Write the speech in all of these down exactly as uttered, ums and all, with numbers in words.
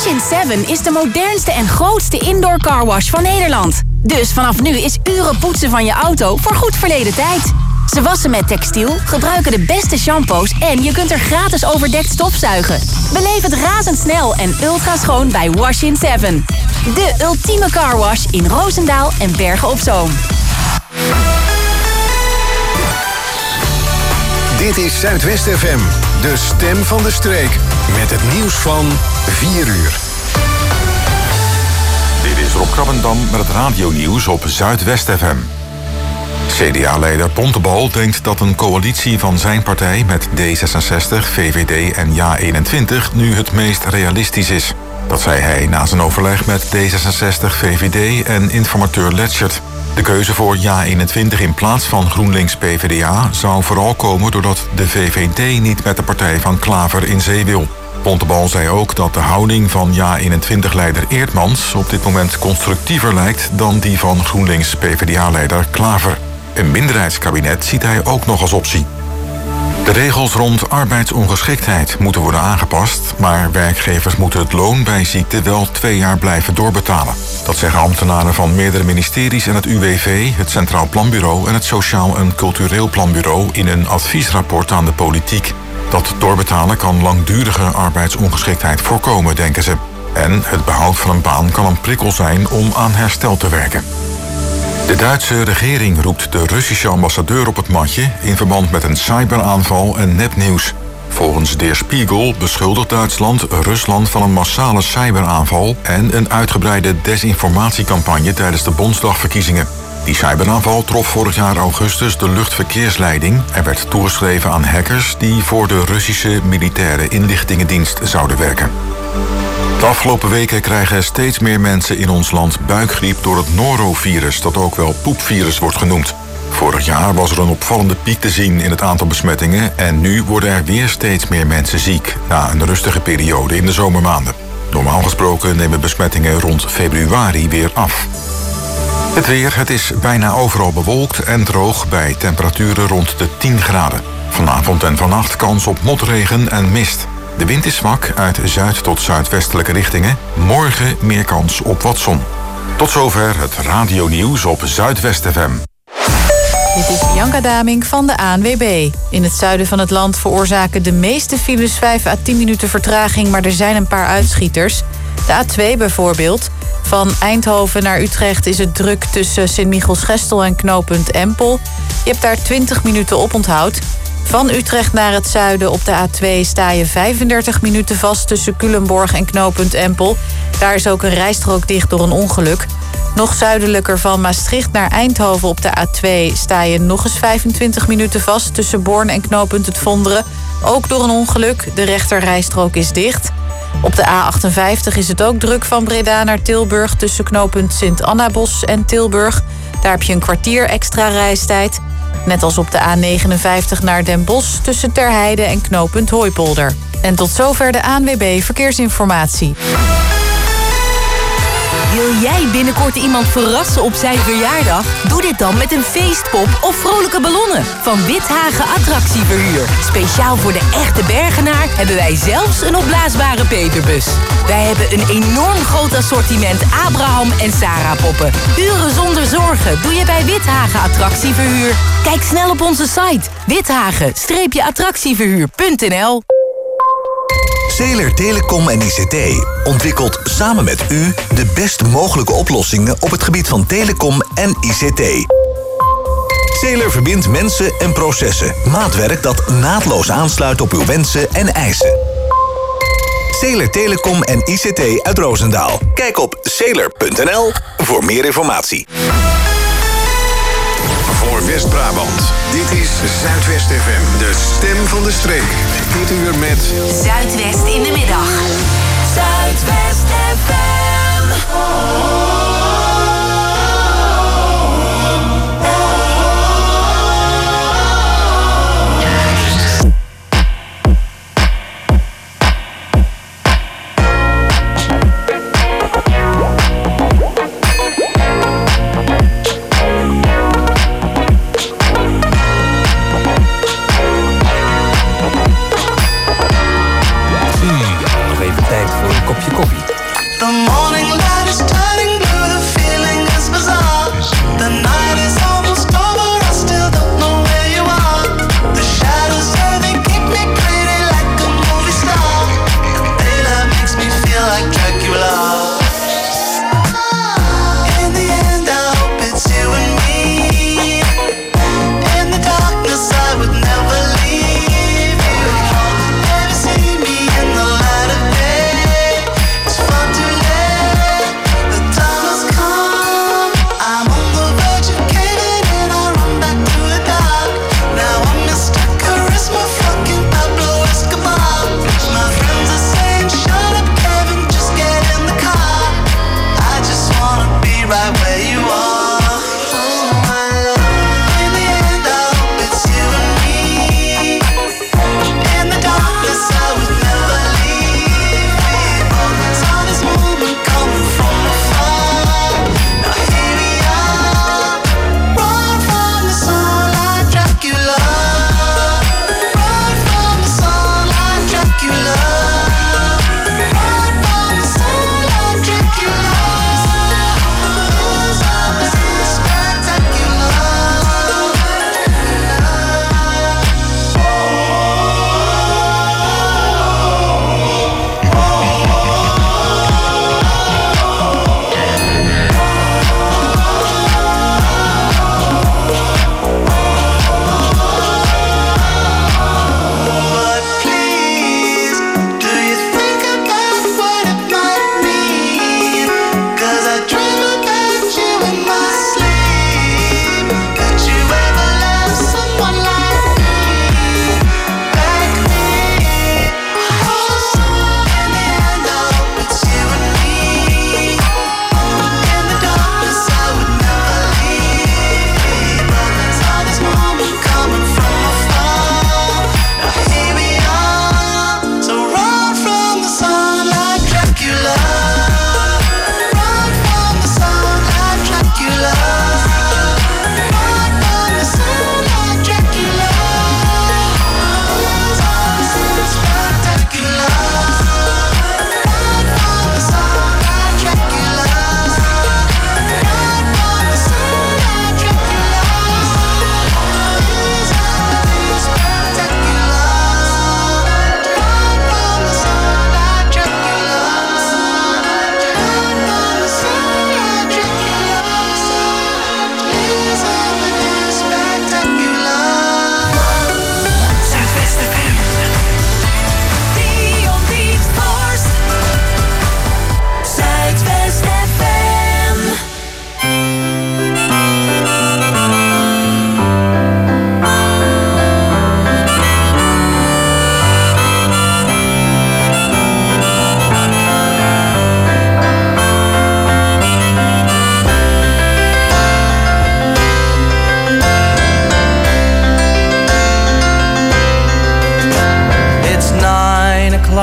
Wash in Seven is de modernste en grootste indoor carwash van Nederland. Dus vanaf nu is uren poetsen van je auto voor goed verleden tijd. Ze wassen met textiel, gebruiken de beste shampoos en je kunt er gratis overdekt stofzuigen. Beleef het razendsnel en ultra schoon bij Wash in Seven. De ultieme carwash in Roosendaal en Bergen op Zoom. Dit is Zuidwest F M, de stem van de streek. Met het nieuws van vier uur. Dit is Rob Krabbendam met het radionieuws op Zuidwest F M. C D A-leider Bontebal denkt dat een coalitie van zijn partij met D zesenzestig, V V D en Ja eenentwintig nu het meest realistisch is. Dat zei hij na zijn overleg met D zesenzestig, V V D en informateur Letschert. De keuze voor Ja eenentwintig in plaats van GroenLinks P V D A zou vooral komen doordat de V V D niet met de partij van Klaver in zee wil. Bontebal zei ook dat de houding van Ja eenentwintig-leider Eertmans op dit moment constructiever lijkt dan die van GroenLinks P V D A-leider Klaver. Een minderheidskabinet ziet hij ook nog als optie. De regels rond arbeidsongeschiktheid moeten worden aangepast, maar werkgevers moeten het loon bij ziekte wel twee jaar blijven doorbetalen. Dat zeggen ambtenaren van meerdere ministeries en het U W V, het Centraal Planbureau en het Sociaal en Cultureel Planbureau in een adviesrapport aan de politiek. Dat doorbetalen kan langdurige arbeidsongeschiktheid voorkomen, denken ze. En het behoud van een baan kan een prikkel zijn om aan herstel te werken. De Duitse regering roept de Russische ambassadeur op het matje in verband met een cyberaanval en nepnieuws. Volgens Der Spiegel beschuldigt Duitsland Rusland van een massale cyberaanval en een uitgebreide desinformatiecampagne tijdens de Bondsdagverkiezingen. Die cyberaanval trof vorig jaar augustus de luchtverkeersleiding en werd toegeschreven aan hackers die voor de Russische militaire inlichtingendienst zouden werken. De afgelopen weken krijgen steeds meer mensen in ons land buikgriep door het norovirus, dat ook wel poepvirus wordt genoemd. Vorig jaar was er een opvallende piek te zien in het aantal besmettingen en nu worden er weer steeds meer mensen ziek, na een rustige periode in de zomermaanden. Normaal gesproken nemen besmettingen rond februari weer af. Het weer, het is bijna overal bewolkt en droog bij temperaturen rond de tien graden. Vanavond en vannacht kans op motregen en mist. De wind is zwak uit zuid- tot zuidwestelijke richtingen. Morgen meer kans op wat zon. Tot zover het radionieuws op Zuidwest F M. Dit is Bianca Daming van de A N W B. In het zuiden van het land veroorzaken de meeste files vijf à tien minuten vertraging, maar er zijn een paar uitschieters. De A twee bijvoorbeeld. Van Eindhoven naar Utrecht is het druk tussen Sint-Michiels-Gestel en knooppunt Empel. Je hebt daar twintig minuten oponthoud. Van Utrecht naar het zuiden op de A twee sta je vijfendertig minuten vast tussen Culemborg en knooppunt Empel. Daar is ook een rijstrook dicht door een ongeluk. Nog zuidelijker van Maastricht naar Eindhoven op de A twee sta je nog eens vijfentwintig minuten vast tussen Born en knooppunt Het Vonderen. Ook door een ongeluk, de rechterrijstrook is dicht. Op de A achtenvijftig is het ook druk van Breda naar Tilburg tussen knooppunt Sint-Annabos en Tilburg. Daar heb je een kwartier extra reistijd. Net als op de A negenenvijftig naar Den Bosch tussen Terheide en knooppunt Hooipolder. En tot zover de A N W B Verkeersinformatie. Wil jij binnenkort iemand verrassen op zijn verjaardag? Doe dit dan met een feestpop of vrolijke ballonnen van Withagen Attractieverhuur. Speciaal voor de echte Bergenaar hebben wij zelfs een opblaasbare Peterbus. Wij hebben een enorm groot assortiment Abraham en Sarah poppen. Uren zonder zorgen doe je bij Withagen Attractieverhuur. Kijk snel op onze site withagen attractieverhuur punt n l. Zeeler Telecom en I C T ontwikkelt samen met u de best mogelijke oplossingen op het gebied van telecom en I C T. Zeeler verbindt mensen en processen. Maatwerk dat naadloos aansluit op uw wensen en eisen. Zeeler Telecom en I C T uit Roosendaal. Kijk op zeeler punt n l voor meer informatie. Voor West-Brabant. Dit is Zuidwest F M, de stem van de streek. Dit uur met Zuidwest in de middag. Zuidwest F M. Tijd voor een kopje koffie.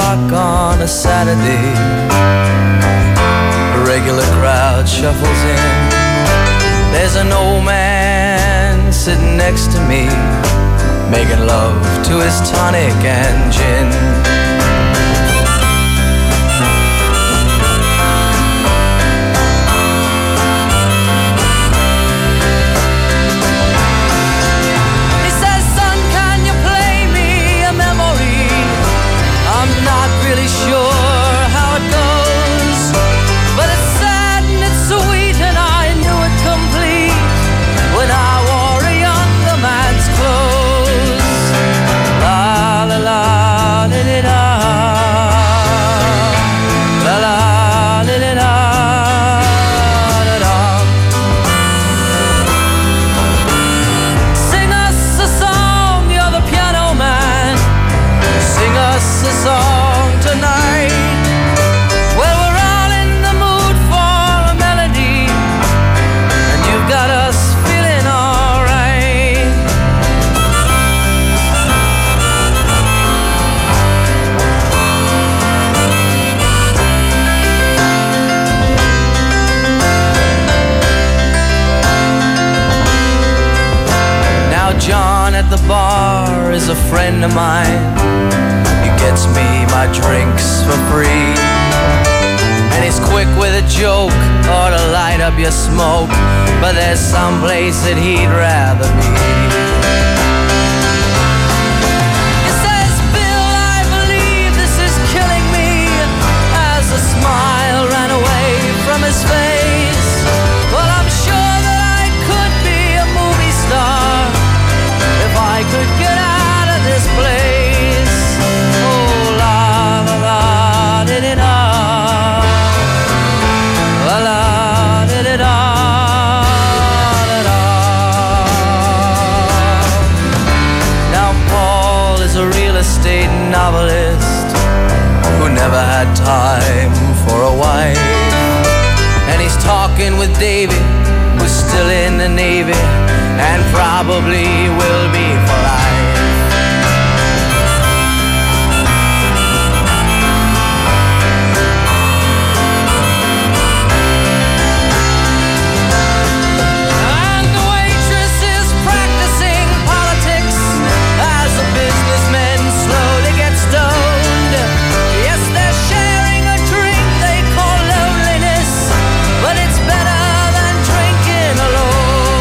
park on a Saturday. A regular crowd shuffles in. There's an old man sitting next to me, making love to his tonic and gin. He says, son, can you play me a memory? I'm not really sure how it goes, but it's sad and it's sweet and I knew it complete when I wore a younger man's clothes. La la la li li da, la la li li da da da. Sing us a song, you're the piano man. Sing us a song tonight. Well, we're all in the mood for a melody, and you've got us feeling alright. Now John at the bar is a friend of mine. He gets me my drinks for free, and he's quick with a joke or to light up your smoke, but there's some place that he'd rather be. He says, Bill, I believe this is killing me, as a smile ran away from his face. Well, I'm sure that I could be a movie star if I could get out of this place. Oh, la la la di di da, la la di di da da da. Now Paul is a real estate novelist who never had time for a wife, and he's talking with David, who's still in the Navy and probably will be for life. And the waitress is practicing politics as the businessmen slowly get stoned. Yes, they're sharing a drink they call loneliness, but it's better than drinking alone.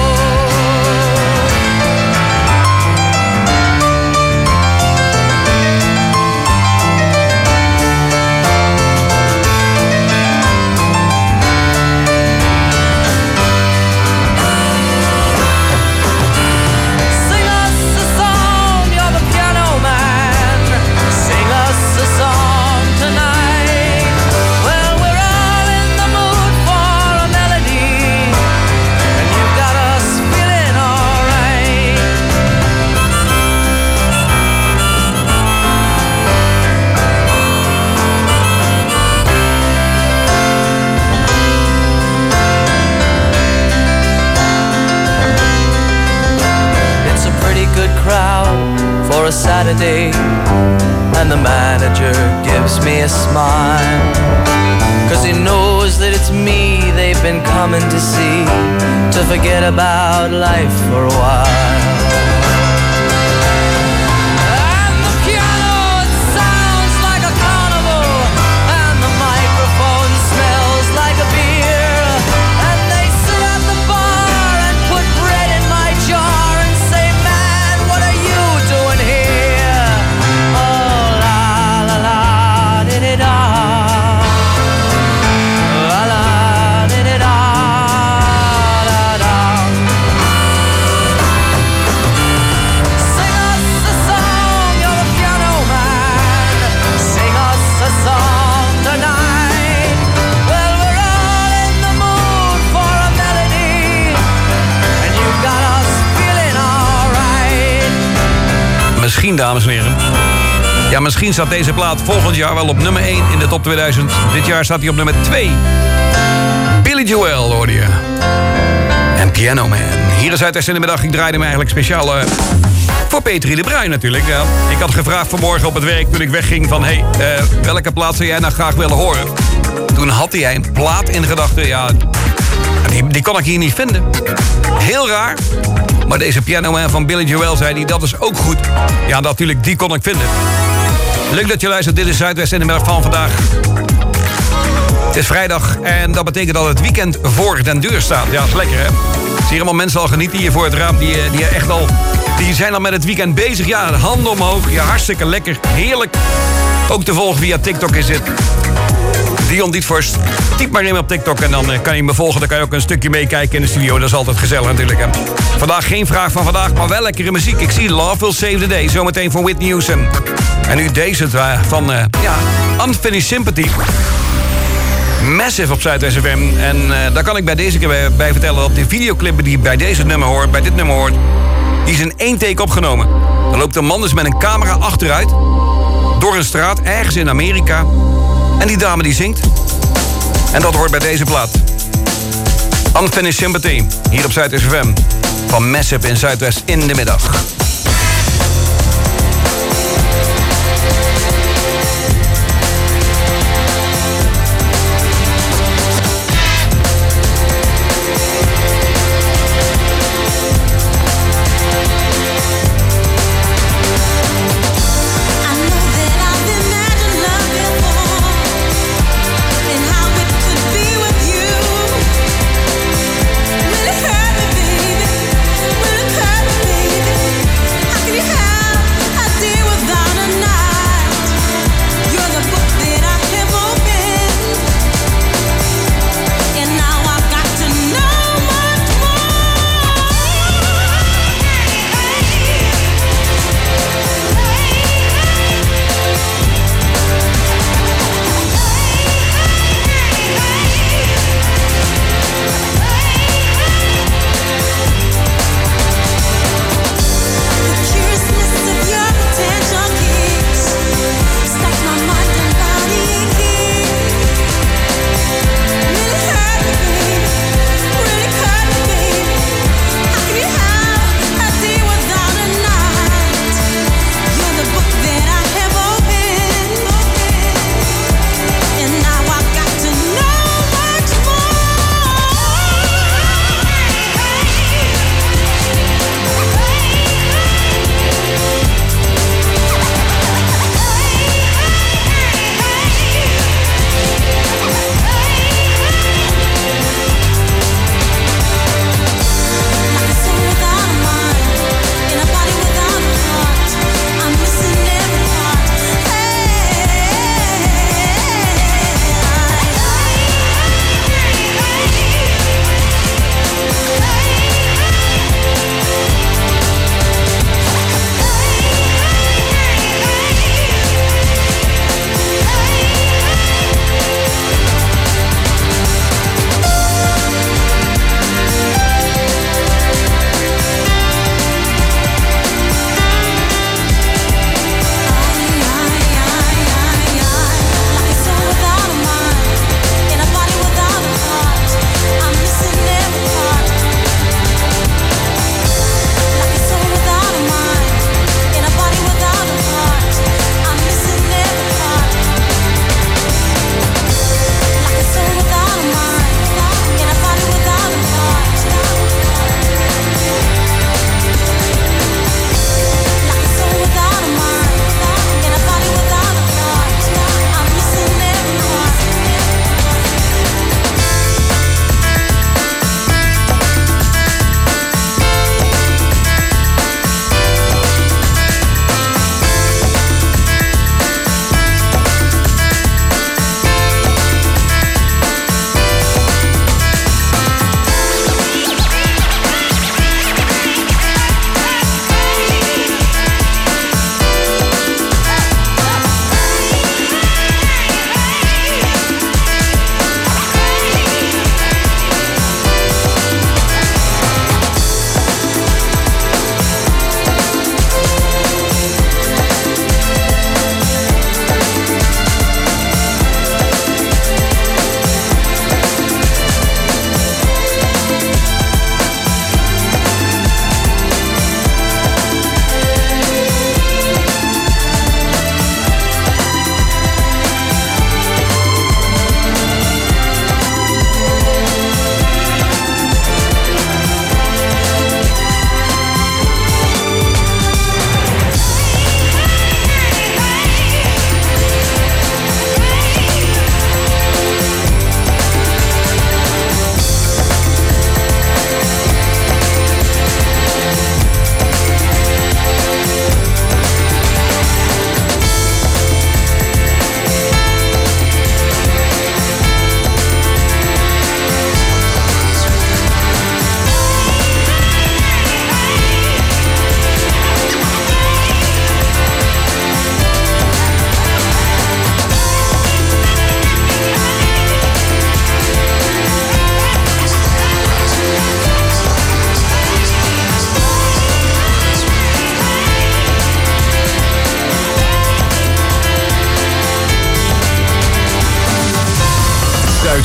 Sing us a song, you're the piano man. Sing us a song tonight. Well, we're all in the mood for a melody, and you've got us feeling alright. It's a pretty good crowd for a Saturday, and the manager gives me a smile, 'cause he knows that it's me they've been coming to see, to forget about life for a while. And the piano, it sounds like a carnival, and the microphone smells like a beer, and they sit at the bar and put bread in my jar and say, man, what are you doing here? Oh, la la la di di da, la la di di da da da. Sing us a song, you're the piano man. Sing us a song tonight. Well, we're all in the mood for a melody, and you've got us feeling alright. Misschien, dames en heren. Ja, misschien staat deze plaat volgend jaar wel op nummer één in de top tweeduizend. Dit jaar staat hij op nummer twee. Billy Joel, hoorde je. En Piano Man. Hier is Zuidwest in de middag. Ik draaide hem eigenlijk speciaal uh, voor Petrie de Bruin natuurlijk. Ja. Ik had gevraagd vanmorgen op het werk toen ik wegging van... hey, uh, welke plaat zou jij nou graag willen horen? Toen had hij een plaat in gedachten. Ja, die, die kon ik hier niet vinden. Heel raar. Maar deze Piano Man van Billy Joel zei hij, dat is ook goed. Ja, natuurlijk, die kon ik vinden. Leuk dat je luistert. Dit is Zuidwest in de middag van vandaag. Het is vrijdag en dat betekent dat het weekend voor den deur staat. Ja, dat is lekker, hè? Zie je allemaal mensen al genieten hier voor het raam. Die, die, echt al, die zijn al met het weekend bezig. Ja, handen omhoog. Ja, hartstikke lekker. Heerlijk. Ook te volgen via TikTok is dit. Dion Dietvorst. Typ maar in op TikTok en dan kan je me volgen. Dan kan je ook een stukje meekijken in de studio. Dat is altijd gezellig natuurlijk, hè? Vandaag geen vraag van vandaag, maar wel lekkere muziek. Ik zie Love Will Save the Day. Zometeen van Whitney Houston. En nu deze van, uh, ja, Unfinished Sympathy. Massive op Zuidwest F M. En uh, daar kan ik bij deze keer bij, bij vertellen dat de videoclip die bij deze nummer hoort, bij dit nummer hoort, die is in één take opgenomen. Dan loopt een man dus met een camera achteruit door een straat ergens in Amerika. En die dame die zingt. En dat hoort bij deze plaat. Unfinished Sympathy. Hier op Zuidwest F M. Van Massive in Zuidwest in de middag. Will it hurt me, baby? Will it hurt me, baby?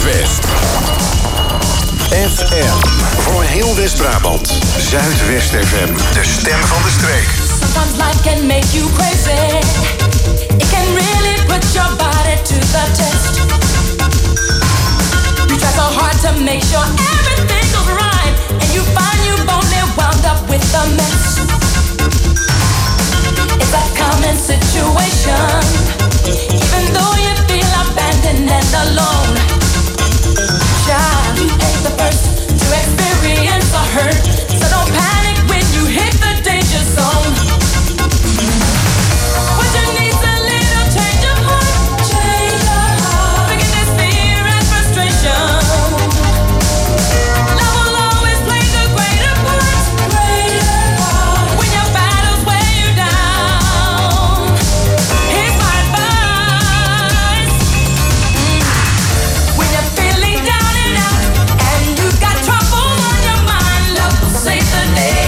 Zuidwest. F M. Voor heel West-Brabant. Zuidwest F M. De stem van de streek. Sometimes life can make you crazy. It can really put your body to the test. You try so hard to make sure everything goes right, and you find you've only wound up with a mess. It's a common situation, even though you feel abandoned and alone. Child, you ain't the first to experience a hurt, so don't panic when you hit the danger zone. What you need's a little change of heart, change of heart. Forget this fear and frustration. Love will always play the greater part, greater part. When your battles weigh you down, here's my advice. Mm. When you're feeling down and out, and you've got trouble on your mind, love will save the day.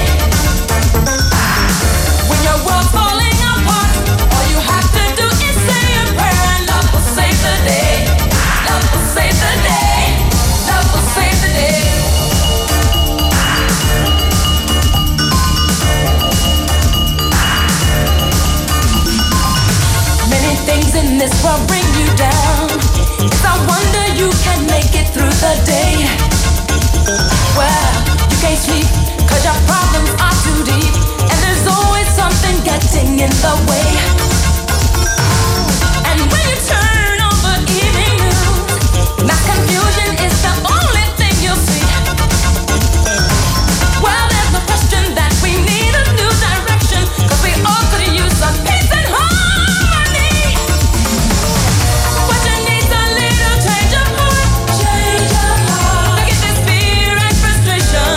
When your world's falling apart, all you have to do is say a prayer, and love will save the day. Love will save the day. Love will save the day. Many things in this world bring you down. It's a wonder you can make it through the day. Well, you can't sleep cause your problems are too deep, and there's always something getting in the way. And when you turn on the evening news, mass confusion is the only thing you'll see. Well, there's no question that we need a new direction, cause we all could use some peace and harmony. What you need's a little change of heart, change of heart. Forget this fear and frustration.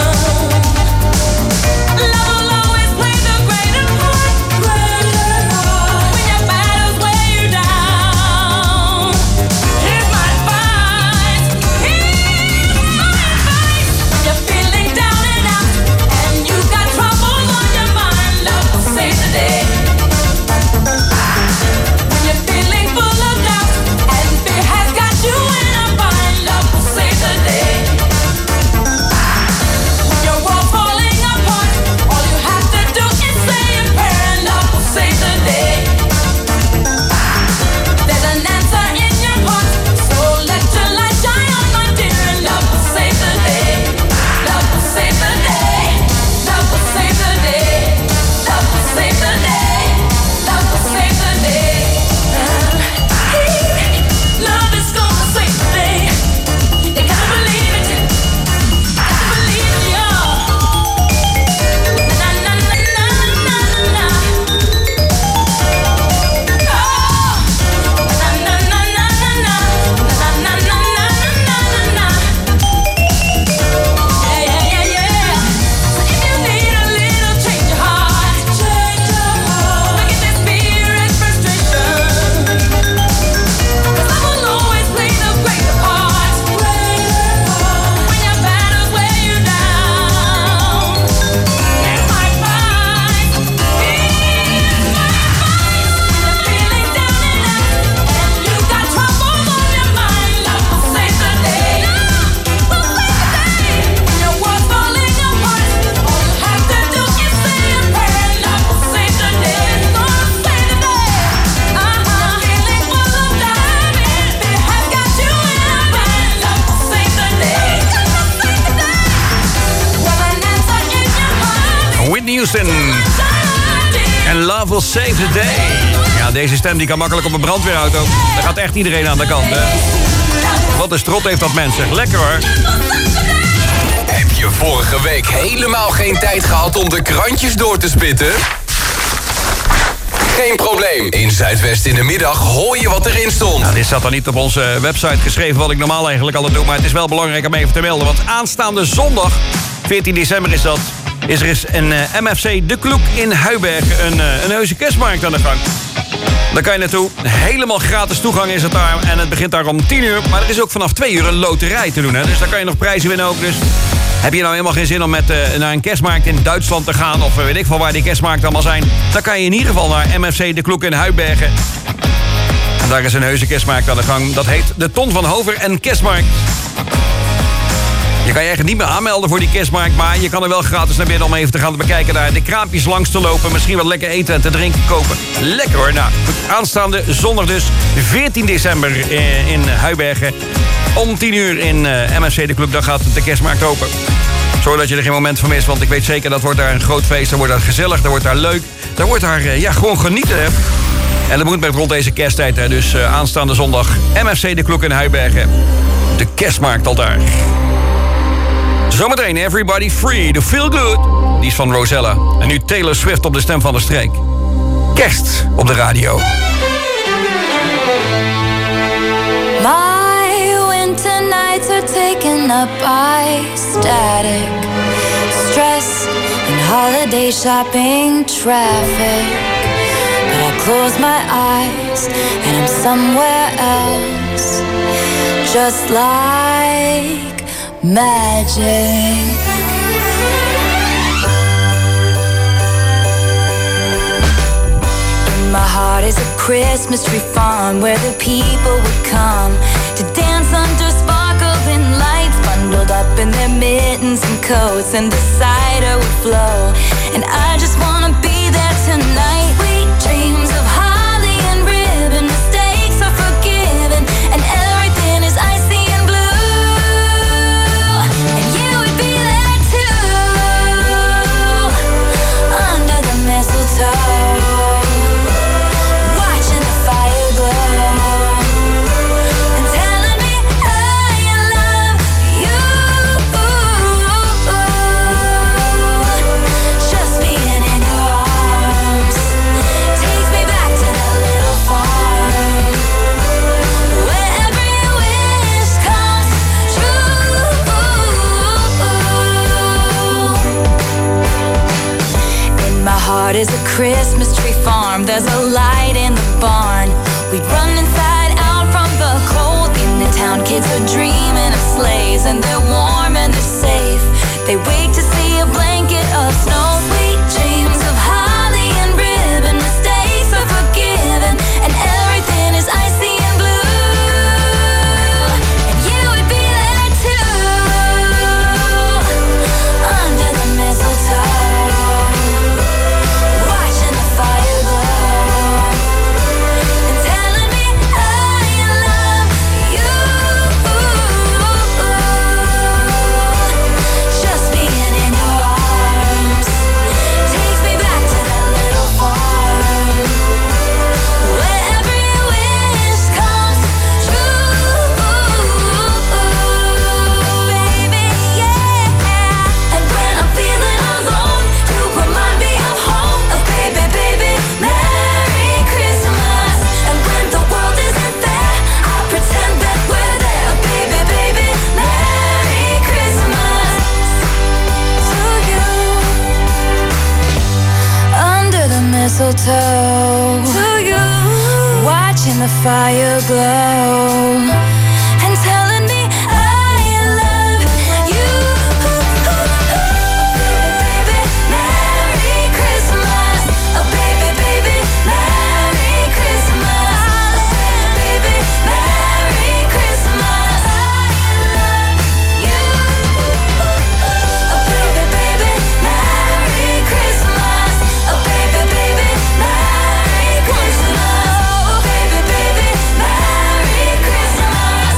Love will always play the greater part, greater part. When your battles weigh you down, here's my advice. Here's my advice. When you're feeling down and out, and you've got trouble on your mind, love will save the day. When you're feeling full of doubt, and fear has got you in a bind, love will save the day. When your world's falling apart, all you have to do is say a prayer, and love will save the day. There's an answer in your heart, so let your light shine on, my dear, and love will save the day. Love will save the day. Love will save the day. Love will save the day. Love will save the day. Love is gonna save the day. You gotta believe it. Gotta believe it, y'all. Na na na na na na na. Oh. Na na na na na na. Na na na na na na na. Yeah yeah yeah yeah. So if you need a little change of heart, change of heart. Forget this fear and frustration. Cause love will always play the greater part, greater part. When your battles weigh you down, here's my advice. Here's my advice. When you're feeling down and out, and you've got trouble on your mind, love will save the day. Love will save the day. When your world's falling apart, all you have to do is say a prayer, and love will save the day. Gonna save the day. Uh-huh. Feeling full of doubt, and fear has got you in a bind, love will save the day. Gonna save the day. With an answer in your heart, Whitney Houston. shine on, dear. En Love Will Save the Day. Ja, deze stem die kan makkelijk op een brandweerauto. Daar gaat echt iedereen aan de kant. Hè? Wat een strot heeft dat mensen. Lekker hoor. Heb je vorige week helemaal geen tijd gehad om de krantjes door te spitten? Geen probleem. In Zuidwest in de middag hoor je wat erin stond. Nou, dit staat dan niet op onze website geschreven, wat ik normaal eigenlijk altijd doe. Maar het is wel belangrijk om even te melden. Want aanstaande zondag, veertien december is dat, is er is een uh, M F C De Kloek in Huibergen. Een, uh, een heuse kerstmarkt aan de gang. Daar kan je naartoe. Helemaal gratis toegang is het daar. En het begint daar om tien uur. Maar er is ook vanaf twee uur een loterij te doen. Hè? Dus daar kan je nog prijzen winnen ook. Dus heb je nou helemaal geen zin om met, uh, naar een kerstmarkt in Duitsland te gaan... of uh, weet ik veel waar die kerstmarkten allemaal zijn... dan kan je in ieder geval naar M F C De Kloek in Huibergen. Daar is een heuse kerstmarkt aan de gang. Dat heet de Ton van Hover en Kerstmarkt. Je kan je eigenlijk niet meer aanmelden voor die kerstmarkt... maar je kan er wel gratis naar binnen om even te gaan bekijken... daar de kraampjes langs te lopen, misschien wat lekker eten en te drinken kopen. Lekker hoor. Nou, aanstaande zondag dus, veertien december in Huibergen. Om tien uur in M F C de Club, dan gaat de kerstmarkt open. Zorg dat je er geen moment van mist, want ik weet zeker... dat wordt daar een groot feest, dan wordt daar gezellig, dan wordt daar leuk... dan wordt daar ja, gewoon genieten, hè. En dat moet met rond deze kersttijd, hè. Dus uh, aanstaande zondag M F C de Club in Huibergen. De kerstmarkt al daar. Zometeen Everybody Free to Feel Good. Die is van Rosella. En nu Taylor Swift op de stem van de streek. Kerst op de radio. My winter nights are taken up by static, stress and holiday shopping traffic. But I close my eyes and I'm somewhere else, just like magic. In my heart is a Christmas tree farm where the people would come to dance under sparkling lights, bundled up in their mittens and coats, and the cider would flow. And I just wanna be there tonight. Sweet dreams of holly and ribbon, mistakes are forgiven, and everything is icy and blue. And you would be there too, under the mistletoe, watching the fire glow, and telling me I love you. Just being in your arms takes me back to that little farm where every wish comes true. In my heart is a Christmas tree farm. There's a light in the barn. We'd run inside out from the cold. In the town, kids are dreaming of sleighs, and they're warm and they're safe. They wake to see a blanket of snow. Sweet dreams of holly and ribbon, mistakes are forgiven, and everything is icy and blue. And you would be there too, under the mistletoe, watching the fire glow, and telling me I love you. Just being in your arms takes me back to that little farm where every wish comes true, baby, yeah. And when I'm feeling alone, you remind me of home. Oh, baby, baby, Merry Christmas. And when the world isn't there, I pretend that we're there. Oh, baby, baby, Merry Christmas to you. Under the mistletoe, to you, watching the fire glow, and telling me I love you. Baby, Merry Christmas. Oh, baby, baby, Merry Christmas. Baby, Merry Christmas. I love you. Oh, baby, baby, Merry Christmas. Oh, baby, baby, Merry Christmas. Oh, baby, baby, Merry Christmas.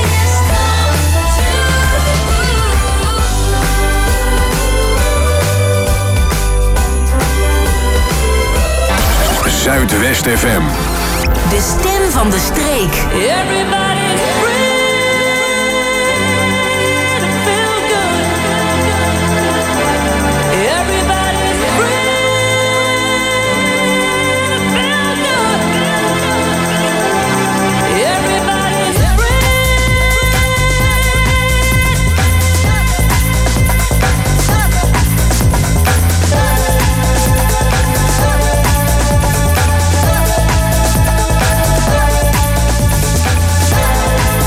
Zuidwest F M. De stem van de streek. Everybody's free to feel good. Everybody's free to feel good. Everybody's free.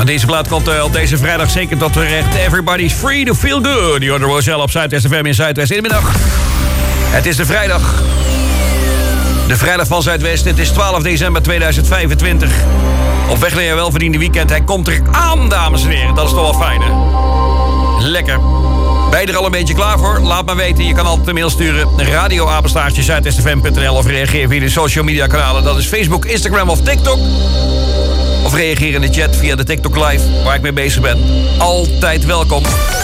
Deze plaat komt uh, op deze vrijdag zeker tot terecht. Everybody's free to feel good. Die hoorde Roselle op Zuidwest F M in Zuidwest in de middag. Het is de vrijdag. De vrijdag van Zuidwest. Het is twaalf december tweeduizend vijfentwintig. Op weg naar je welverdiende weekend. Hij komt er aan, dames en heren. Dat is toch wel fijn, hè? Lekker. Ben je er al een beetje klaar voor? Laat maar weten. Je kan altijd een mail sturen. radioapenstaartje zuidwest f m punt n l of reageer via de social media kanalen. Dat is Facebook, Instagram of TikTok. Of reageer in de chat via de TikTok Live, waar ik mee bezig ben. Altijd welkom.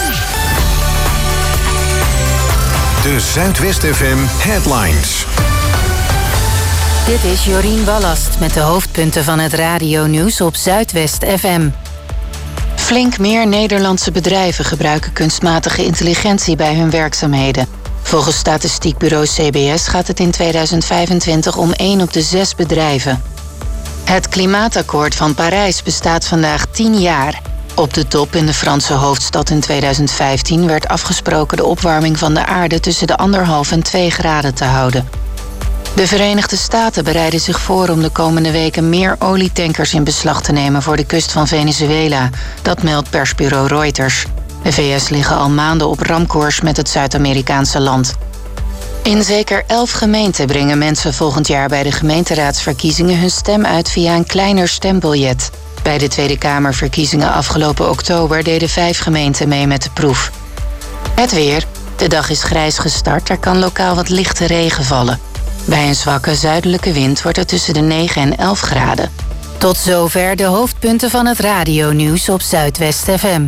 De Zuidwest F M Headlines. Dit is Jorien Ballast met de hoofdpunten van het radionieuws op Zuidwest F M. Flink meer Nederlandse bedrijven gebruiken kunstmatige intelligentie bij hun werkzaamheden. Volgens statistiekbureau C B S gaat het in tweeduizend vijfentwintig om één op de zes bedrijven. Het klimaatakkoord van Parijs bestaat vandaag tien jaar. Op de top in de Franse hoofdstad in tweeduizend vijftien werd afgesproken de opwarming van de aarde tussen de anderhalf en twee graden te houden. De Verenigde Staten bereiden zich voor om de komende weken meer olietankers in beslag te nemen voor de kust van Venezuela. Dat meldt persbureau Reuters. De V S liggen al maanden op ramkoers met het Zuid-Amerikaanse land. In zeker elf gemeenten brengen mensen volgend jaar bij de gemeenteraadsverkiezingen hun stem uit via een kleiner stembiljet. Bij de Tweede Kamerverkiezingen afgelopen oktober deden vijf gemeenten mee met de proef. Het weer. De dag is grijs gestart, er kan lokaal wat lichte regen vallen. Bij een zwakke zuidelijke wind wordt het tussen de negen en elf graden. Tot zover de hoofdpunten van het radionieuws op Zuidwest F M.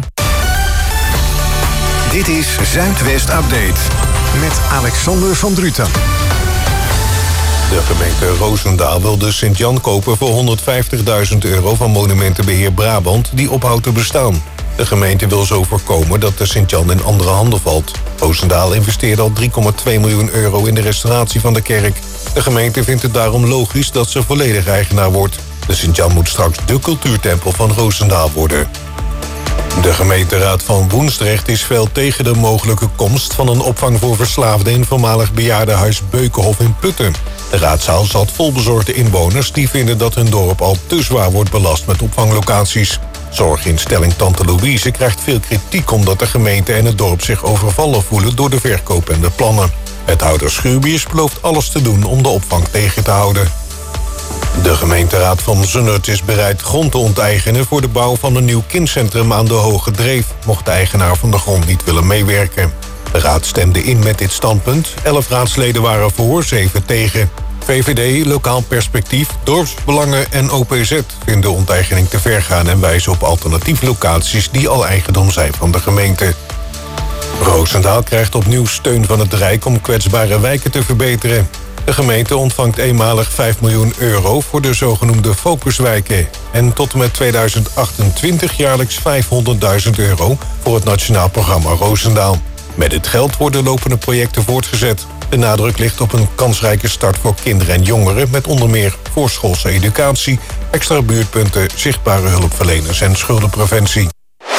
Dit is Zuidwest Update met Alexander van Druten. De gemeente Roosendaal wil de Sint-Jan kopen voor honderdvijftigduizend euro van Monumentenbeheer Brabant die ophoudt te bestaan. De gemeente wil zo voorkomen dat de Sint-Jan in andere handen valt. Roosendaal investeert al drie komma twee miljoen euro in de restauratie van de kerk. De gemeente vindt het daarom logisch dat ze volledig eigenaar wordt. De Sint-Jan moet straks de cultuurtempel van Roosendaal worden. De gemeenteraad van Woensdrecht is fel tegen de mogelijke komst van een opvang voor verslaafden in voormalig bejaardenhuis Beukenhof in Putten. De raadzaal zat vol bezorgde inwoners die vinden dat hun dorp al te zwaar wordt belast met opvanglocaties. Zorginstelling Tante Louise krijgt veel kritiek omdat de gemeente en het dorp zich overvallen voelen door de verkoop en de plannen. Wethouder Schuurbiers belooft alles te doen om de opvang tegen te houden. De gemeenteraad van Zundert is bereid grond te onteigenen voor de bouw van een nieuw kindcentrum aan de Hoge Dreef, mocht de eigenaar van de grond niet willen meewerken. De raad stemde in met dit standpunt. Elf raadsleden waren voor, zeven tegen. V V D, Lokaal Perspectief, Dorpsbelangen en O P Z vinden de onteigening te ver gaan en wijzen op alternatieve locaties die al eigendom zijn van de gemeente. Roosendaal krijgt opnieuw steun van het Rijk om kwetsbare wijken te verbeteren. De gemeente ontvangt eenmalig vijf miljoen euro voor de zogenoemde focuswijken. En tot en met tweeduizend achtentwintig jaarlijks vijfhonderdduizend euro voor het Nationaal Programma Roosendaal. Met dit geld worden lopende projecten voortgezet. De nadruk ligt op een kansrijke start voor kinderen en jongeren met onder meer voorschoolse educatie, extra buurtpunten, zichtbare hulpverleners en schuldenpreventie.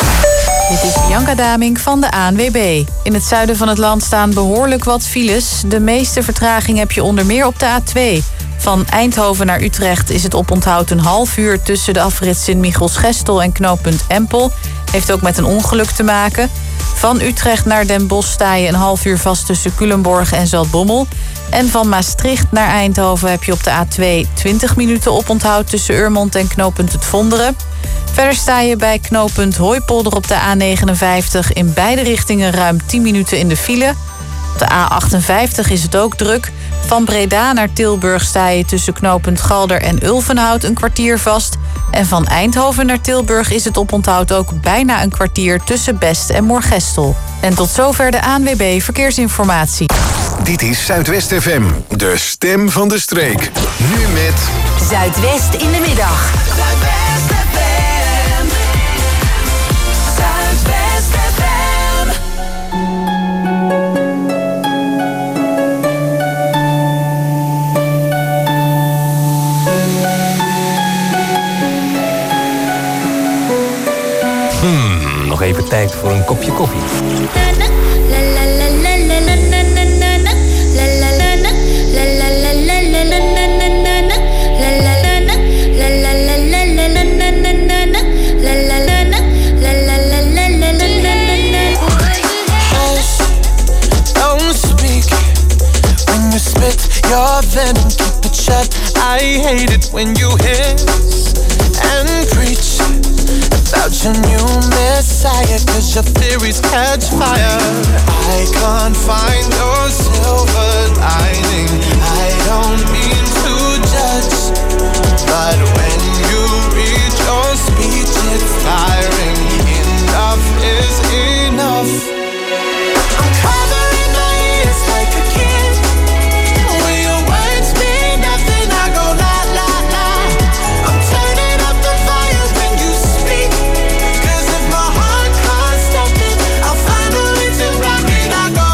Dit is Bianca Daming van de A N W B. In het zuiden van het land staan behoorlijk wat files. De meeste vertraging heb je onder meer op de A twee. Van Eindhoven naar Utrecht is het oponthoud een half uur tussen de afrit Sint-Michiels-Gestel en knooppunt Empel. Heeft ook met een ongeluk te maken. Van Utrecht naar Den Bosch sta je een half uur vast tussen Culemborg en Zaltbommel. En van Maastricht naar Eindhoven heb je op de A twee twintig minuten oponthoud tussen Urmond en knooppunt Het Vonderen. Verder sta je bij knooppunt Hooipolder op de A negenenvijftig in beide richtingen ruim tien minuten in de file. Op de A achtenvijftig is het ook druk. Van Breda naar Tilburg sta je tussen knooppunt Galder en Ulvenhout een kwartier vast. En van Eindhoven naar Tilburg is het oponthoud ook bijna een kwartier tussen Best en Moergestel. En tot zover de A N W B Verkeersinformatie. Dit is Zuidwest F M, de stem van de streek. Nu met Zuidwest in de middag. Zuidwest F M. Zuidwest F M. Hmm, nog even tijd voor een kopje koffie. La la hate it when you hiss and preach about your new messiah, cause your theories catch fire. I can't find your silver lining. I don't mean to judge, but when you read your speech it's tiring. Enough is enough. I'm covering my ears like a kid. When your words mean nothing, I go la la la. I'm turning up the volume when you speak, cause if my heart can't stop it, I'll find a way to rock it. I go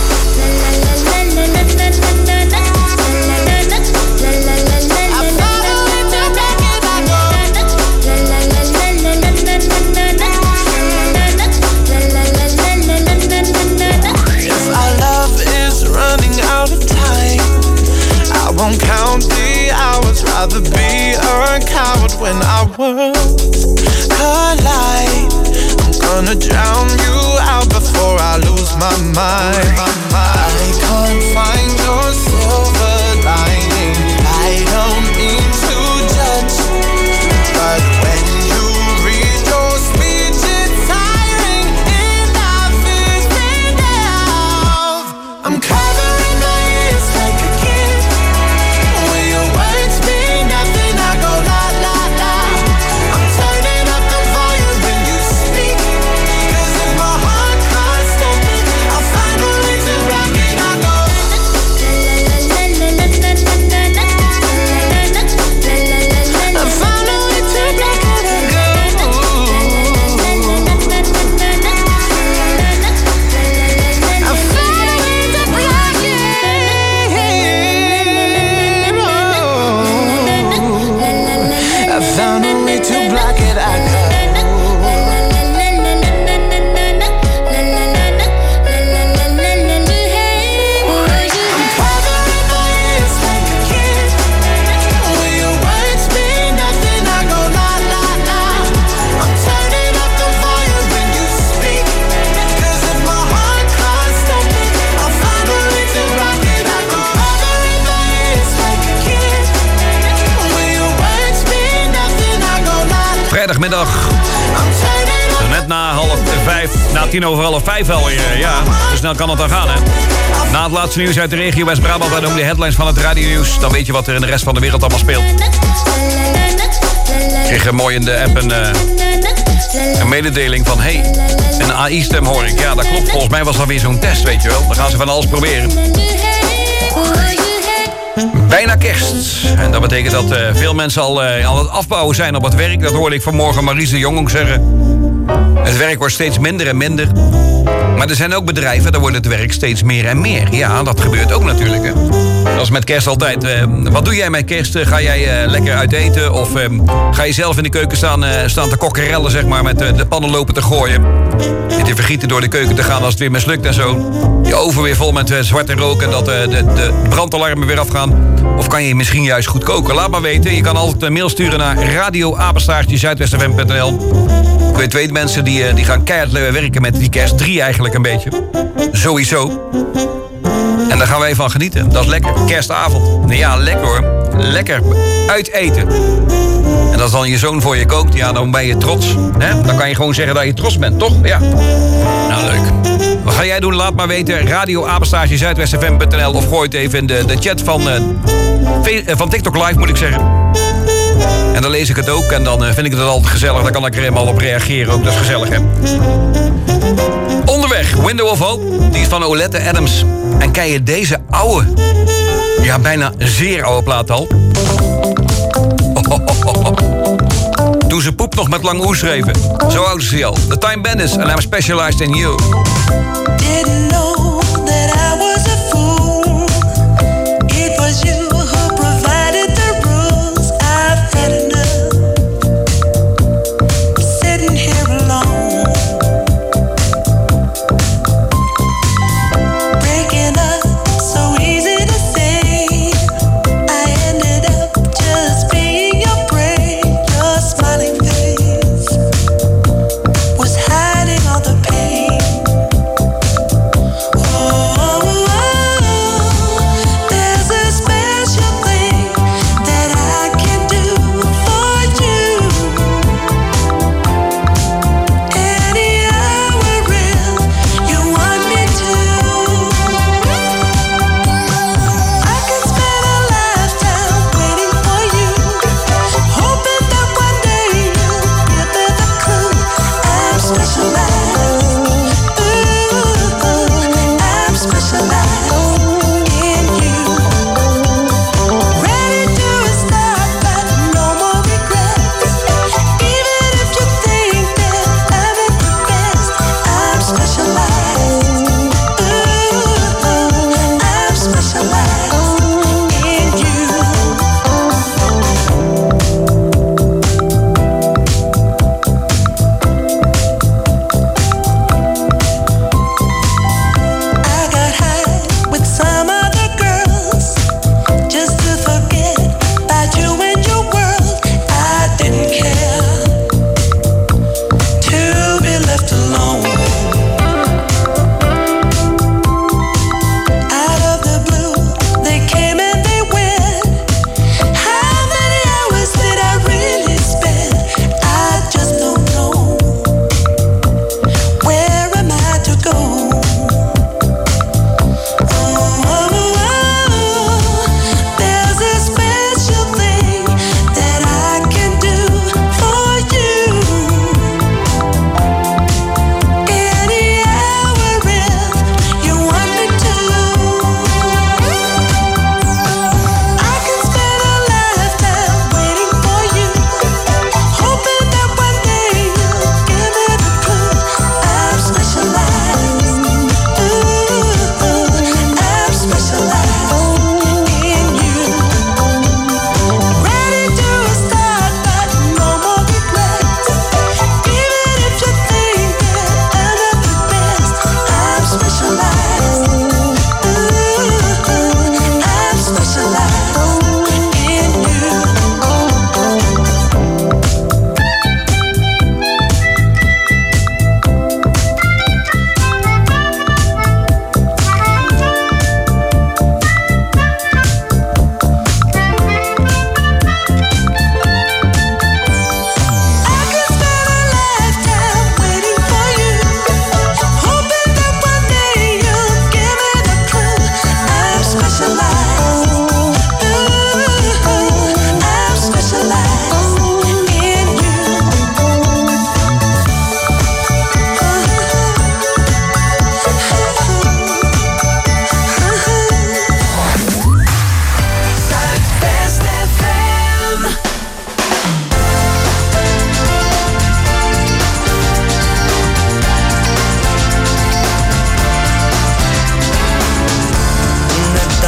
I won't count the hours, rather be a coward when our worlds collide. I'm gonna drown you out before I lose my mind. I can't find your silver lining. I don't mean to judge, but when you read your speech it's tiring. Enough is enough. I'm covering my ears like a kid. When your words mean nothing, I go la la la. I'm turning up the volume when you speak, cause if my heart can't stop it, I'll find a way to rock it. I go I found a way to rock it. I go I found a way to rock it. I found a way to block it, I go. I'm covering my ears like a kid. When your words mean nothing, I go la la la. I'm turning up the volume when you speak, cause if my heart can't stop it, I'll find a way to rock it. I go covering my ears like a kid. When your words mean nothing, I go la la. Vrijdagmiddag, zo net na half vijf, na tien over half vijf alweer. Ja, zo snel kan het dan gaan, hè? Na het laatste nieuws uit de regio West-Brabant en ook de headlines van het radionieuws, dan weet je wat er in de rest van de wereld allemaal speelt. Ik kreeg een mooi in de app een, uh, een mededeling van, hey, een A I-stem hoor ik. Ja, dat klopt. Volgens mij was dat weer zo'n test, weet je wel. Dan gaan ze van alles proberen. Bijna kerst. En dat betekent dat uh, veel mensen al uh, aan het afbouwen zijn op het werk. Dat hoorde ik vanmorgen Maries de Jong ook zeggen. Het werk wordt steeds minder en minder. Maar er zijn ook bedrijven, daar wordt het werk steeds meer en meer. Ja, dat gebeurt ook natuurlijk. Hè. Dat is met kerst altijd. Uh, wat doe jij met kerst? Uh, ga jij uh, lekker uit eten? Of uh, ga je zelf in de keuken staan, uh, staan te kokkerellen, zeg maar, met uh, de pannen lopen te gooien? En te vergieten door de keuken te gaan als het weer mislukt en zo. Je oven weer vol met uh, zwarte rook en dat uh, de, de brandalarmen weer afgaan. Of kan je misschien juist goed koken? Laat maar weten. Je kan altijd een mail sturen naar radio apenstaartje zuidwest f m punt n l. Ik weet twee mensen die, uh, die gaan keihard werken met die kerst. Drie eigenlijk een beetje. Sowieso. En daar gaan wij van genieten. Dat is lekker. Kerstavond. Nou ja, lekker hoor. Lekker. Uiteten. En als dan je zoon voor je kookt, ja, dan ben je trots. Hè? Dan kan je gewoon zeggen dat je trots bent, toch? Ja. Nou, leuk. Wat ga jij doen? Laat maar weten. Radio apenstaartje zuidwest f m punt n l of gooi het even in de, de chat van, uh, van TikTok Live, moet ik zeggen. En dan lees ik het ook en dan uh, vind ik het altijd gezellig. Dan kan ik er helemaal op reageren ook. Dat is gezellig, hè? Onderweg, Window of Hope. Die is van Olette Adams. En ken je deze oude, ja, bijna zeer oude plaat al? Oh, oh, oh, oh. Toen ze Poep nog met lang oe schreven. Zo oud is hij al. The Time Bandits and I'm Specialized in You. Didn't know that I was a fool. It was you who provided the rules. I've had enough. Sitting here alone. Breaking up, so easy to say. I ended up just being your prey. Your smiling face was hiding all the pain.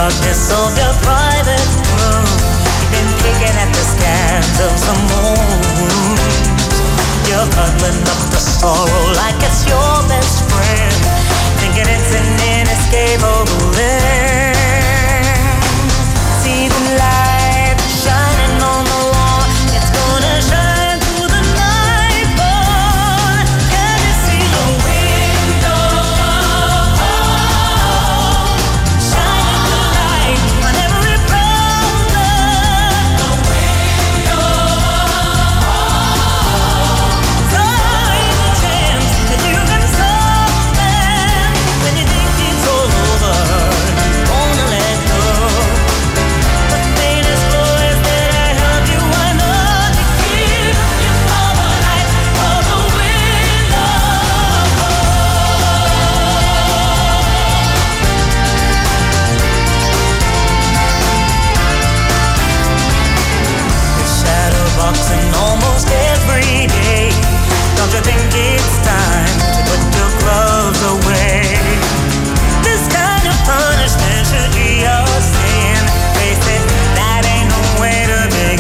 darkness of your private room. You've been picking at the scabs of some wounds. You're cuddling up the sorrow like it's your best friend, thinking it's an inescapable end. See the light shining on the wall, it's gonna shine through the night, boy. Can you see the window? Shining the light on every problem. The window. Time the chance that you can solve them. When you think it's all over, you wanna let go. The faintest voice that I help you, I know to keep you for the light of the window. It's shadow boxing almost every day. Don't you think it's time to put your gloves away? This kind of punishment should be your sin. Face it, that ain't no way to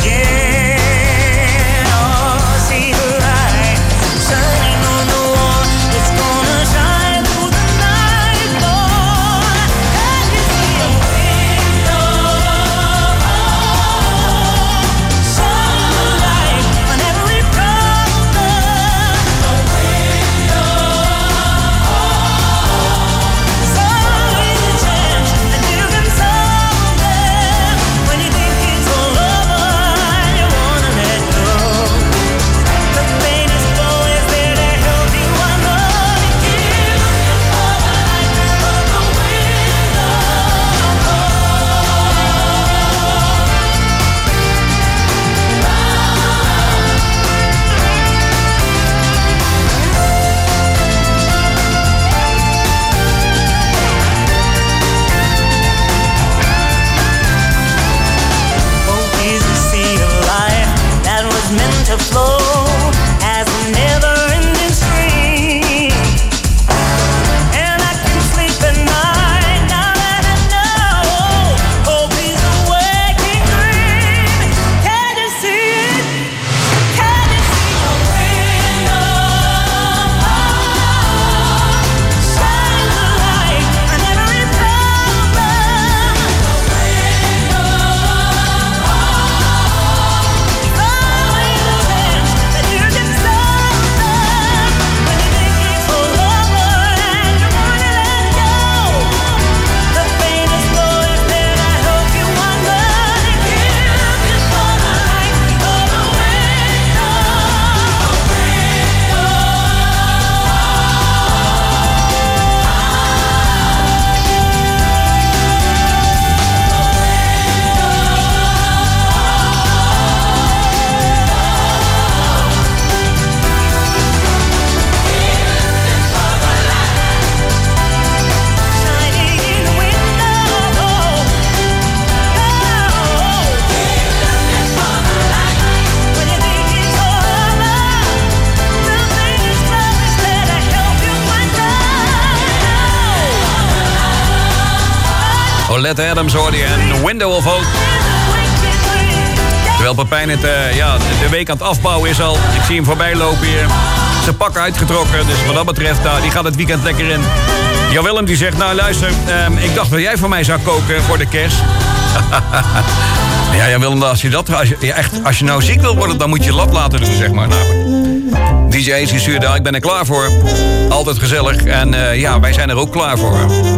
begin. Oh, see the light shining on the wall. It's gonna shine through the night, boy. Can you see a window? Shine the light on every problem. The window. There's always a chance that you can solve them. When you think it's all over and you wanna let go. The faintest voice there to help you, I know to keep you for the light of the window. Hope is a sea of life that was meant to flow as a never-ending stream. And I can sleep at night now that I know hope is a waking dream. Can you see it? Can you see a window? Shine the light on every problem. The window. Always a chance that you can solve them. When you think it's all over and you wanna let go. The faintest voice that I hope you wonder to give you for the light of the window. Shining in the window. When you think it's all over, the faintest voice that I help you wonder. Olette Adams hoorde je en Window of Hope. Terwijl Pepijn het, eh, ja, de week aan het afbouwen is al. Ik zie hem voorbij lopen hier. Zijn pak uitgetrokken. Dus wat dat betreft, nou, die gaat het weekend lekker in. Jan Willem die zegt, nou luister, ehm, ik dacht dat jij voor mij zou koken voor de kerst. Ja, Jan Willem, als je, dat, als, je, ja, echt, als je nou ziek wil worden, dan moet je lat laten doen, zeg maar. Nou, D J Ace stuurde, ik ben er klaar voor. Altijd gezellig. En eh, ja, wij zijn er ook klaar voor.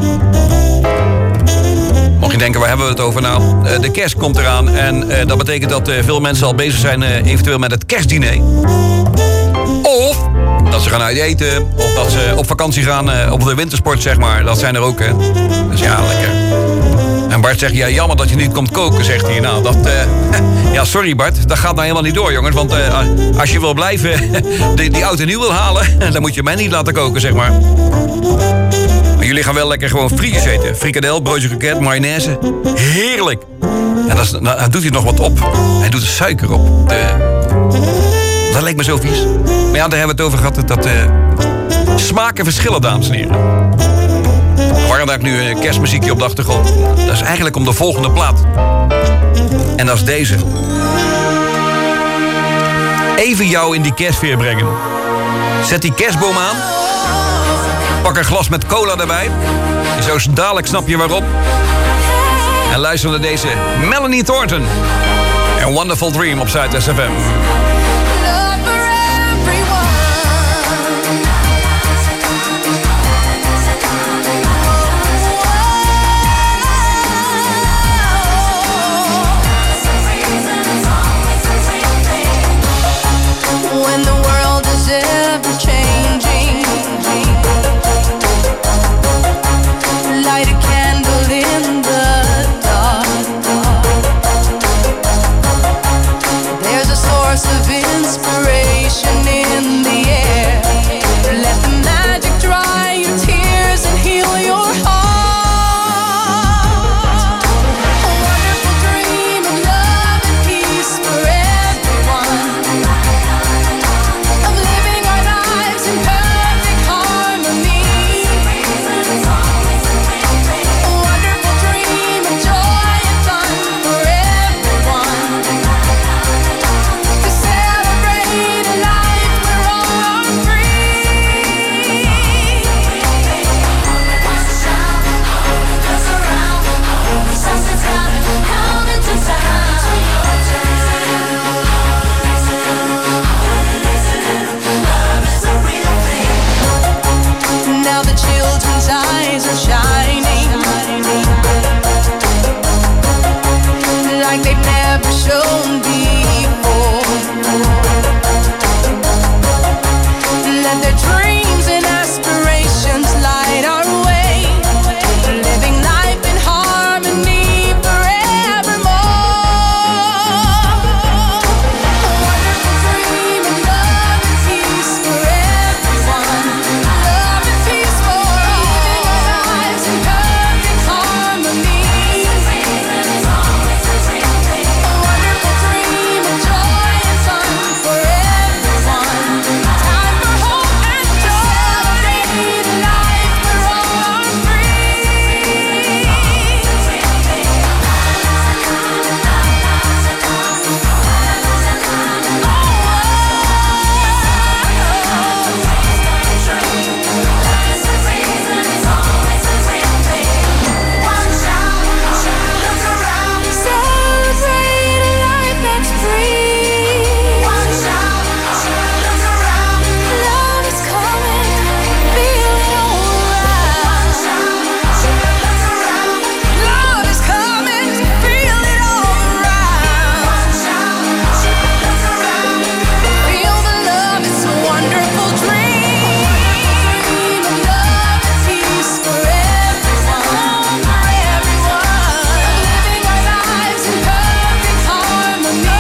Mocht je denken, waar hebben we het over nou? Uh, de kerst komt eraan en uh, dat betekent dat uh, veel mensen al bezig zijn uh, eventueel met het kerstdiner. Of dat ze gaan uit eten, of dat ze op vakantie gaan uh, op de wintersport, zeg maar. Dat zijn er ook, hè. Dus ja, lekker. En Bart zegt, ja, jammer dat je niet komt koken, zegt hij. Nou, dat, uh, ja, sorry Bart, dat gaat nou helemaal niet door, jongens. Want uh, als je wil blijven, die, die oud en nieuw wil halen, dan moet je mij niet laten koken, zeg maar. Maar jullie gaan wel lekker gewoon frietjes eten. Frikadel, broodje kroket, mayonaise. Heerlijk. En dan, dan doet hij nog wat op. Hij doet er suiker op. De... Dat lijkt me zo vies. Maar ja, daar hebben we het over gehad. Dat uh, smaken verschillen, dames en heren. draait nu een kerstmuziekje op de achtergrond. Dat is eigenlijk om de volgende plaat. En dat is deze. Even jou in die kerstfeer brengen. Zet die kerstboom aan. Pak een glas met cola erbij. Zo dadelijk snap je waarom. En luister naar deze Melanie Thornton. En Wonderful Dream op Zuidwest F M. When the world is ever changing, light a candle in the dark. There's a source of inspiration in the air. Let the magic dry your tears and heal your heart. A wonderful dream of love and peace for everyone. Of living our lives in perfect harmony. A wonderful dream of joy and fun for everyone. To celebrate a life where all are free. One shout, all goes around, all the sun's down, come into town. Love is a real thing. Now the children's eyes are shining like they've never shown before. Let their dreams and aspirations light our way, living life in harmony forevermore. A wonderful dream of love and peace for everyone. Love and peace for all. Living our lives in perfect harmony. A wonderful dream of joy and fun for everyone. Time for hope and joy. Celebrate a life where all are free. Celebrate a life that's free. Love is coming, feel it all around. Love is coming, feel it all around. Feel the love, it's a wonderful dream. Dream of love and peace for everyone. Everyone. Living our lives in perfect harmony.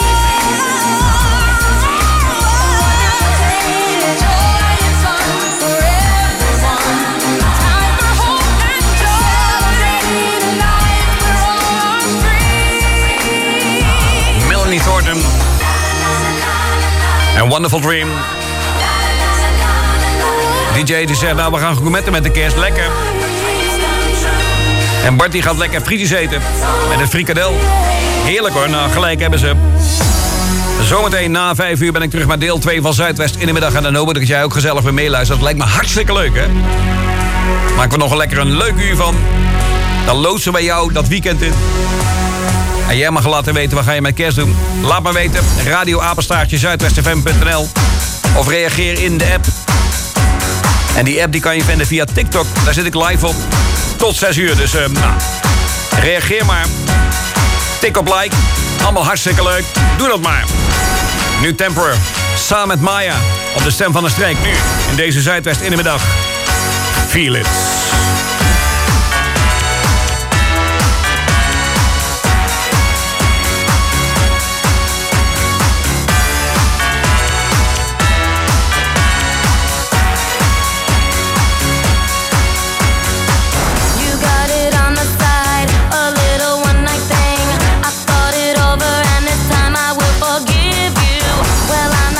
Joy and fun for everyone. Time for hope and joy. Celebrate a life where all are free. Melanie Thornton. En Wonderful Dream. D J die zegt, nou we gaan gourmetten met de kerst, lekker. En Bart die gaat lekker frietjes eten. Met een frikadel. Heerlijk hoor, nou gelijk hebben ze. Zometeen na vijf uur ben ik terug met deel twee van Zuidwest in de middag. En dan hoop ik dat jij ook gezellig weer meeluistert. Dat lijkt me hartstikke leuk hè. Maken we nog een lekker een leuk uur van. Dan loodsen wij jou dat weekend in. En jij mag laten weten, wat ga je met kerst doen? Laat me weten, radioapenstaartje zuidwestfm punt n l. Of reageer in de app. En die app die kan je vinden via TikTok. Daar zit ik live op. Tot zes uur, dus uh, nou, reageer maar. Tik op like. Allemaal hartstikke leuk. Doe dat maar. Nu Temporary. Samen met Maya. Op de stem van de streek. Nu in deze Zuidwest in de middag. Feel it.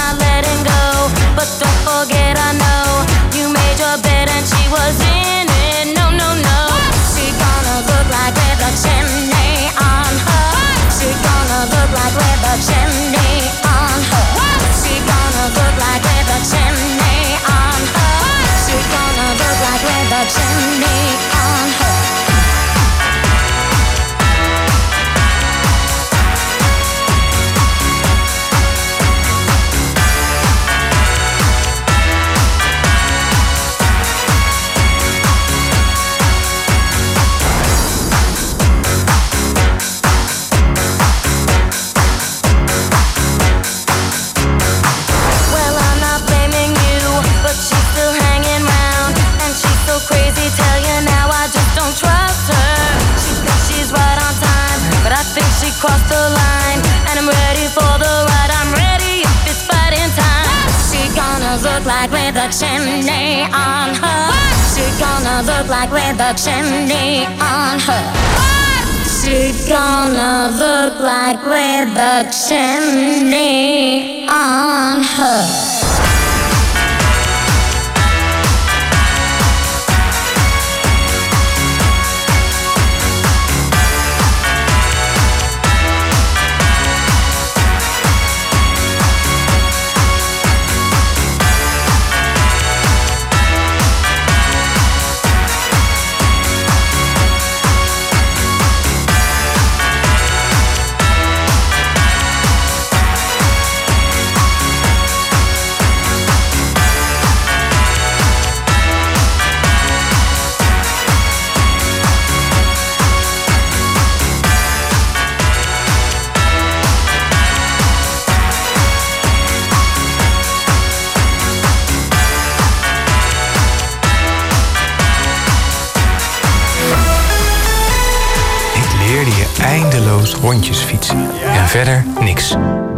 But don't forget, I know you made your bed and she was in it. look like with a chimney on her? What's she gonna look like with a chimney on her? What's she gonna look like with a chimney on her? Eindeloos rondjes fietsen. En verder niks.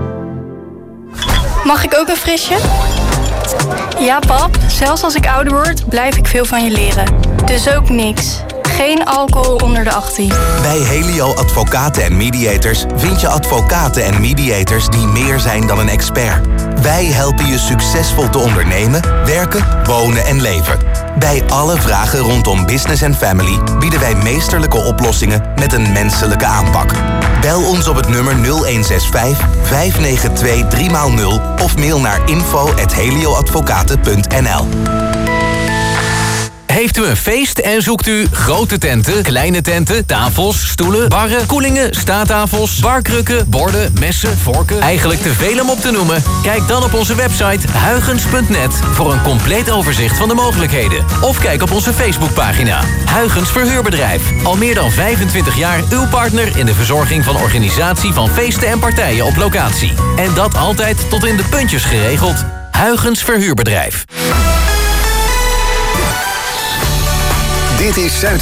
Mag ik ook een frisje? Ja, pap. Zelfs als ik ouder word, blijf ik veel van je leren. Dus ook niks. Geen alcohol onder de achttien. Bij Helio Advocaten en Mediators vind je advocaten en mediators die meer zijn dan een expert. Wij helpen je succesvol te ondernemen, werken, wonen en leven. Bij alle vragen rondom business en family bieden wij meesterlijke oplossingen met een menselijke aanpak. Bel ons op het nummer nul een zes vijf, vijf negen twee, drie nul of mail naar info at helioadvocaten punt n l. Heeft u een feest en zoekt u grote tenten, kleine tenten, tafels, stoelen, barren, koelingen, staattafels, barkrukken, borden, messen, vorken? Eigenlijk te veel om op te noemen? Kijk dan op onze website huygens punt net voor een compleet overzicht van de mogelijkheden. Of kijk op onze Facebookpagina. Huygens Verhuurbedrijf. Al meer dan vijfentwintig jaar uw partner in de verzorging van organisatie van feesten en partijen op locatie. En dat altijd tot in de puntjes geregeld. Huygens Verhuurbedrijf. Dit is Zuid